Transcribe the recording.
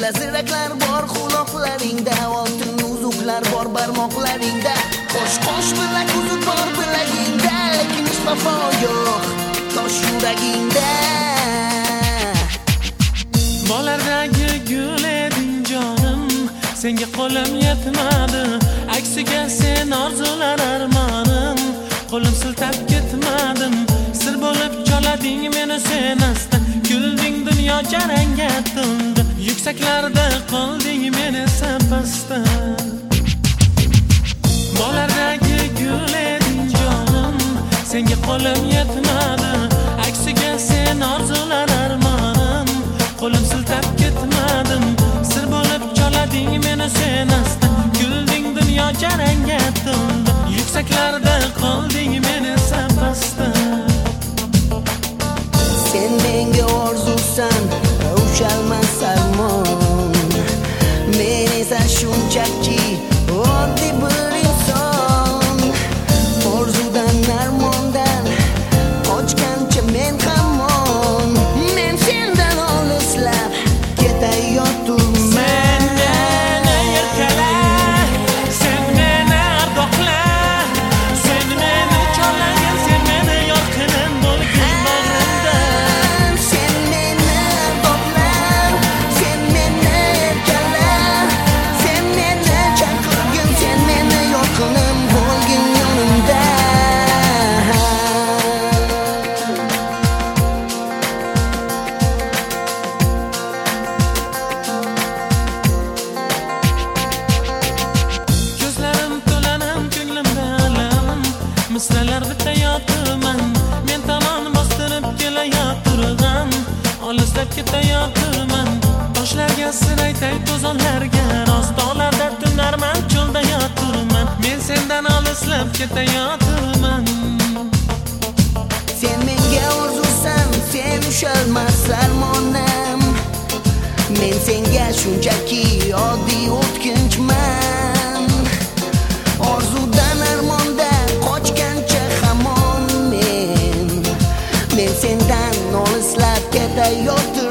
Laziraklar bor quloqlaringda, oltin uzuklar bor barmoqlaringda, qo'sh bilak uzuk bor bilagingda, lekin hech vafo yo'q tosh yuragingda. Bolalardagi gul eding jonim, senga qo'lim yetmadi, aksiga sen orzular armonim, qo'lim siltab ketmadim. Sir bo'lib cholading meni sen asta, kulding dunyo jarangga to'ldi, yuksaklarda qolding meni sapasta. Bolalardagi gul eding jonim, senga qo'lim yetmadi, aksiga sen orzular armonim, qo'lim siltab ketmadim. Sir bo'lib cholading meni sen asta, kulding dunyo jarangga to'ldi, yuksaklarda qolding meni sapasta. Sen menga orzusan, ushalmas armon, men esa shunchaki oddiy bir inson. Orzudan armondan qochgancha men hamon, men sendan olislab ketayoturman. Misralar bitayotirman, men tomon bostirib kelayotirman, olislab ketayotirman. Toshlarga sir aytay, to'zonlarga rostollarda tunarman, cho'lda yotirman, men sendan olislab ketayotirman. Sen menga orzusan, sen ushalmas armonim, men senga shunchaki oddiy o'tkinchman. Orzudan armonda qochgancha hamon men sendan olislab ketayotirman.